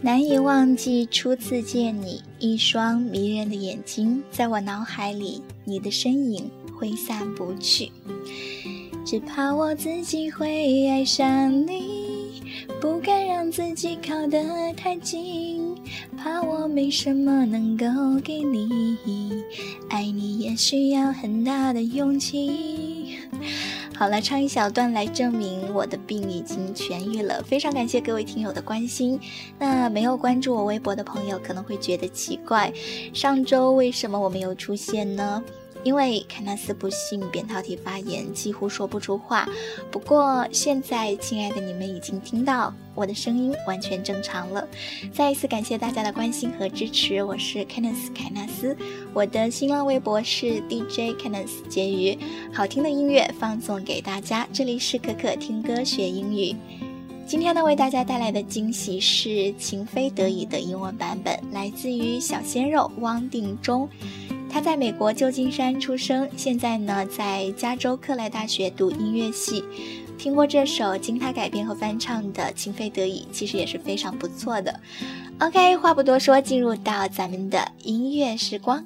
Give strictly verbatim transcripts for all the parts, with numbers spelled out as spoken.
难以忘记初次见你，一双迷人的眼睛，在我脑海里，你的身影挥散不去。只怕我自己会爱上你，不敢让自己靠得太近，怕我没什么能够给你，爱你也需要很大的勇气。好了，唱一小段来证明我的病已经痊愈了，非常感谢各位听友的关心。那没有关注我微博的朋友可能会觉得奇怪，上周为什么我没有出现呢？因为凯纳斯不幸扁桃体发炎，几乎说不出话。不过现在亲爱的你们已经听到我的声音完全正常了。再一次感谢大家的关心和支持，我是 Candice 凯纳斯，我的新浪微博是 D J Candice 婕妤，好听的音乐放送给大家，这里是可可听歌学英语。今天呢，为大家带来的惊喜是情非得已的英文版本，来自于小鲜肉汪定中。他在美国旧金山出生，现在呢在加州克莱大学读音乐系。听过这首经他改编和翻唱的《情非得已》，其实也是非常不错的。OK， 话不多说，进入到咱们的音乐时光。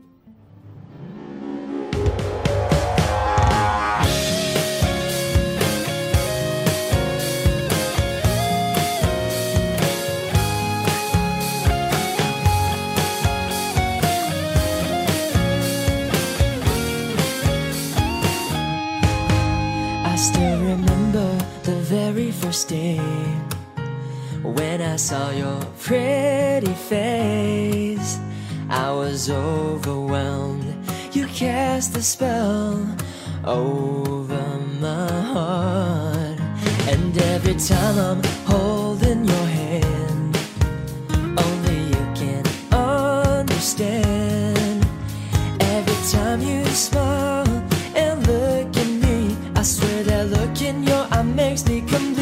First day when I saw your pretty face, I was overwhelmed. You cast a spell over my heart, and every time I'm holding your hand, only you can understand. Every time you smile and look at me, I swear that look in your eye makes me complete.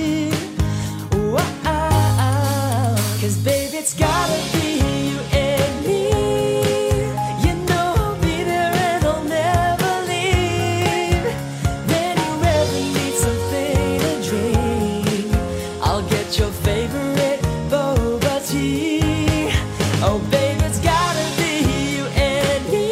Cause baby, it's gotta be you and me. You know I'll be there and I'll never leave. When you ever need something to drink, I'll get your favorite boba tea. Oh baby, it's gotta be you and me.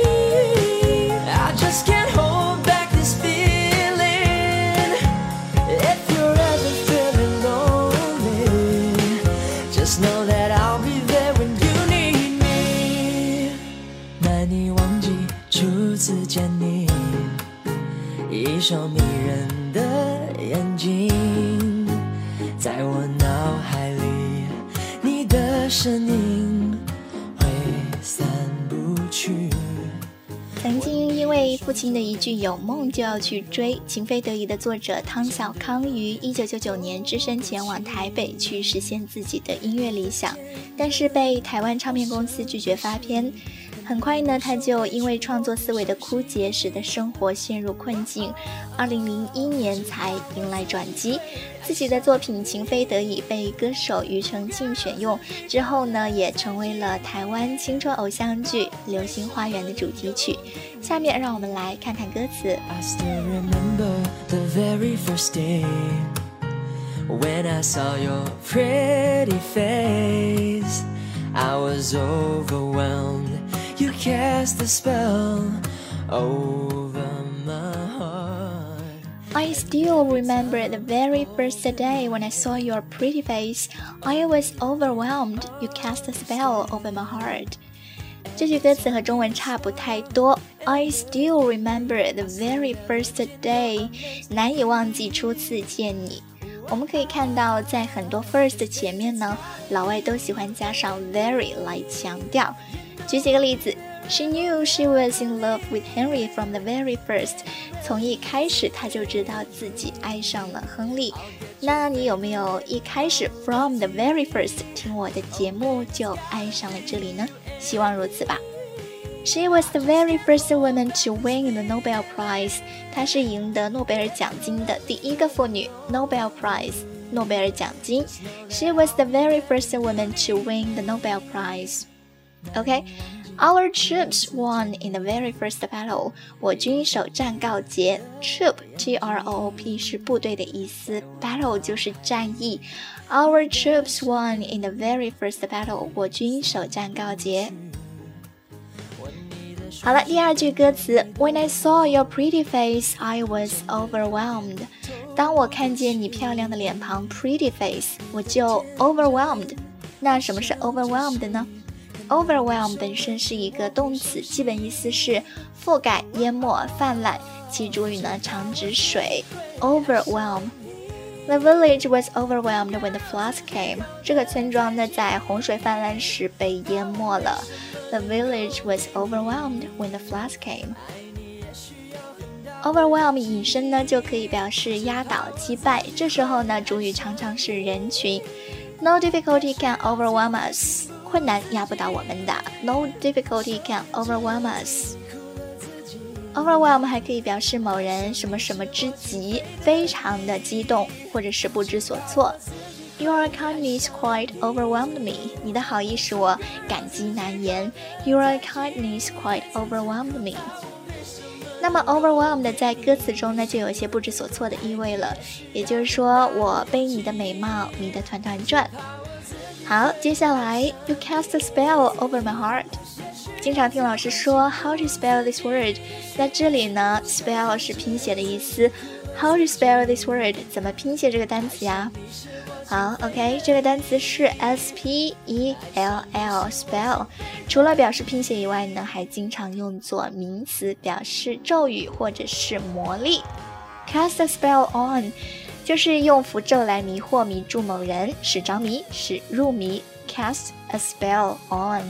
I just can't hold back this feeling. If you're ever feeling lonely, just know that I'll be there when you need me. 难以忘记初次见你，一双迷人的眼睛，在我脑海里，你的身影挥散不去。 曾经因为父亲的一句有梦就要去追，情非得已的作者汤小康于一九九九年只身前往台北去实现自己的音乐理想，但是被台湾唱片公司拒绝发片。很快呢，他就因为创作思维的枯竭使得生活陷入困境，二零零一年才迎来转机。自己的作品《情非得已》被歌手庾澄庆选用之后呢，也成为了台湾青春偶像剧《流星花园》的主题曲。下面让我们来看看歌词。 I still remember the very first day when I saw your pretty face, I was overwhelmed. You cast a spell over my heart. I still remember the very first day when I saw your pretty face. I was overwhelmed. You cast a spell over my heart. 这句歌词和中文差不太多。I still remember the very first day. 难以忘记初次见你。我们可以看到，在很多 first 前面呢，老外都喜欢加上 very 来强调。举几个例子。She knew she was in love with Henry from the very first. 从一开始她就知道自己爱上了亨利。那你有没有一开始 from the very first 听我的节目就爱上了这里呢？希望如此吧。She was the very first woman to win the Nobel Prize. 她是赢得诺贝尔奖金的第一个妇女。Nobel Prize 诺贝尔奖金。She was the very first woman to win the Nobel Prize. OK， Our troops won in the very first battle. 我军首战告捷。Troop, T R O O P 是部队的意思 ，battle 就是战役。Our troops won in the very first battle. 我军首战告捷。好了，第二句歌词 When I saw your pretty face, I was overwhelmed. 当我看见你漂亮的脸庞 pretty face, 我就 overwhelmed. 那什么是 overwhelmed 呢？Overwhelm 本身是一个动词，基本意思是覆盖、淹没、泛滥，其主语呢常指水。Overwhelm. The village was overwhelmed when the floods came. 这个村庄呢在洪水泛滥时被淹没了。The village was overwhelmed when the floods came. Overwhelm 引申呢就可以表示压倒、击败，这时候呢主语常常是人群。No difficulty can overwhelm us.困难压不倒我们的 No difficulty can overwhelm us. Overwhelm 还可以表示某人什么什么之极，非常的激动，或者是不知所措。Your kindness quite overwhelmed me. 你的好意使我感激难言。Your kindness quite overwhelmed me. 那么 overwhelmed 在歌词中呢就有些不知所措的意味了，也就是说我被你的美貌迷得团团转。好，接下来 You cast a spell over my heart. 经常听老师说 How to spell this word. 在这里呢 spell 是拼写的意思 How to spell this word. 怎么拼写这个单词呀？好 OK 这个单词是 S P E L L spell. 除了表示拼写以外呢还经常用作名词表示咒语或者是魔力。 Cast a spell on就是用符咒来迷惑迷住某人，使着迷，使入迷 Cast a spell on.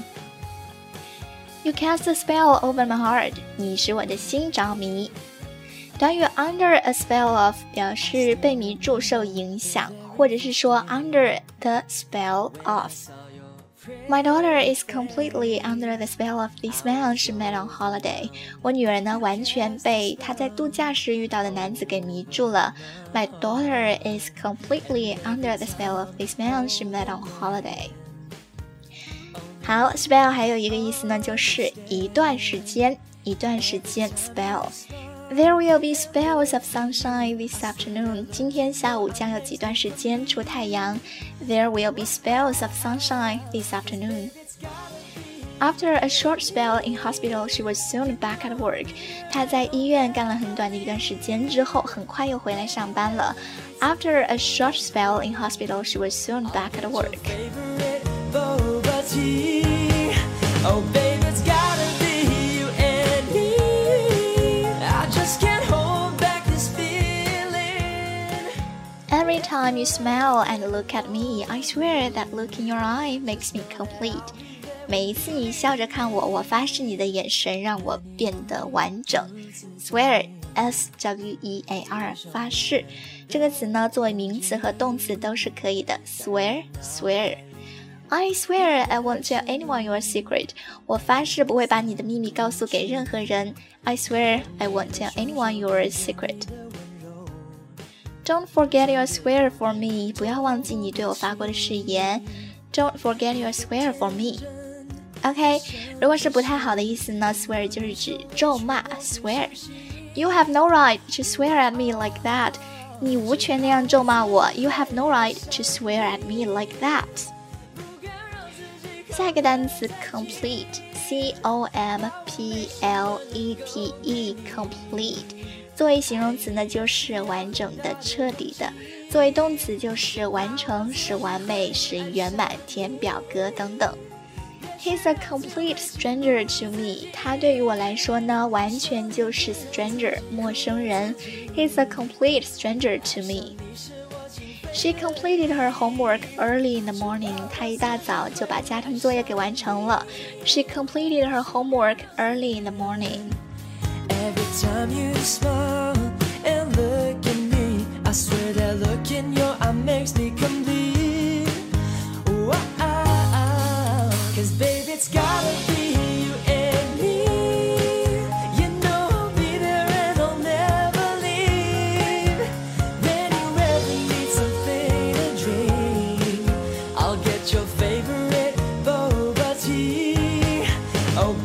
You cast a spell over my heart. 你使我的心着迷。短语 under a spell of 表示被迷住受影响，或者是说 under the spell of. My daughter is completely under the spell of this man she met on holiday. 我女儿呢，完全被她在度假时遇到的男子给迷住了。My daughter is completely under the spell of this man she met on holiday. 好 ，spell 还有一个意思呢，就是一段时间，一段时间 spell。There will be spells of sunshine this afternoon. 今天下午将有几段时间出太阳。There will be spells of sunshine this afternoon. After a short spell in hospital, she was soon back at work. 她在医院干了很短的一段时间之后，很快又回来上班了。After a short spell in hospital, she was soon back at work. Oh, baby, it's gotta be you and me. I just can't hold back this feeling. Every time you smile and look at me, I swear that look in your eye makes me complete. 每一次你笑着看我，我发誓你的眼神让我变得完整。Swear, S W E A R, 发誓。这个词呢，作为名词和动词都是可以的。Swear, swear.I swear I won't tell anyone your secret. 我发誓不会把你的秘密告诉给任何人。I swear I won't tell anyone your secret. Don't forget your swear for me. 不要忘记你对我发过的誓言。Don't forget your swear for me. OK, 如果是不太好的意思呢 swear 就是指咒骂 swear. You have no right to swear at me like that. 你无权那样咒骂我。You have no right to swear at me like that.下一个单词 complete, C O M P L E T E, complete. 作为形容词呢，就是完整的、彻底的；作为动词就是完成、使完美、使圆满、填表格等等。He's a complete stranger to me. 他对于我来说呢，完全就是 stranger, 陌生人。He's a complete stranger to me.She completed her homework early in the morning. 她一大早就把家庭作业给完成了。She completed her homework early in the morning. Every time you smile and look at me, I swear that look in your eye makes me complete. Wow, 'cause baby it's gotta be you and me. You know I'll be there and I'll never leave. When you ever need something to drink, I'll get your favorite boba tea. Oh,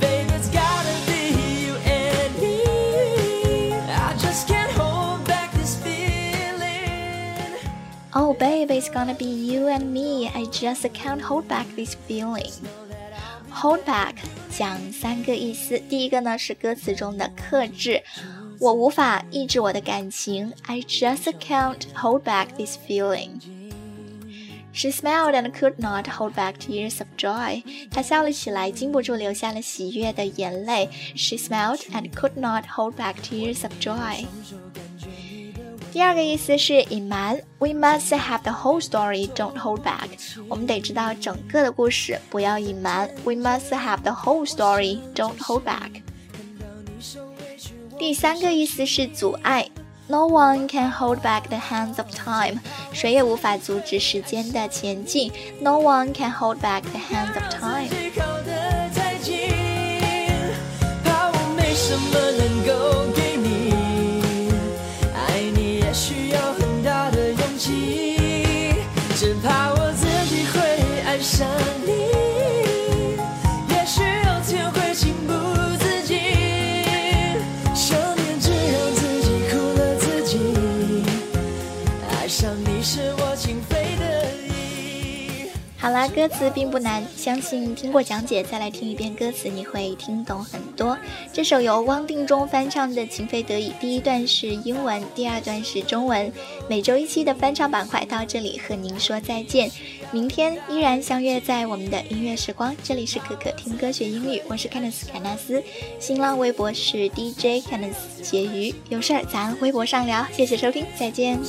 baby, it's gonna be you and me. I just can't hold back this feeling. Hold back 讲三个意思，第一个呢是歌词中的克制，我无法抑制我的感情。I just can't hold back this feeling.She smiled and could not hold back tears of joy. 她笑了起来，禁不住流下了喜悦的眼泪。She smiled and could not hold back tears of joy. 第二个意思是隐瞒。We must have the whole story, don't hold back. 我们得知道整个的故事，不要隐瞒。We must have the whole story, don't hold back. 第三个意思是阻碍。No one can hold back the hands of time. 谁也无法阻止时间的前进。No one can hold back the hands of time. 怕我没什么能够给你，爱你也需要很大的勇气，只怕我自己会爱上你，也许有天会情不自禁，想念只让自己哭了自己，爱上你是我情非得已。 好啦，歌词并不难，相信听过讲解再来听一遍歌词，你会听懂很多。这首由汪定中翻唱的《情非得已》，第一段是英文，第二段是中文。每周一期的翻唱板块到这里和您说再见，明天依然相约在我们的音乐时光，这里是可可听歌学英语，我是 Candice 凯纳斯，新浪微博是 D J Candice 婕妤，有事儿咱微博上聊，谢谢收听，再见。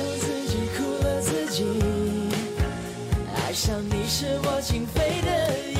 爱上你是我情非得已。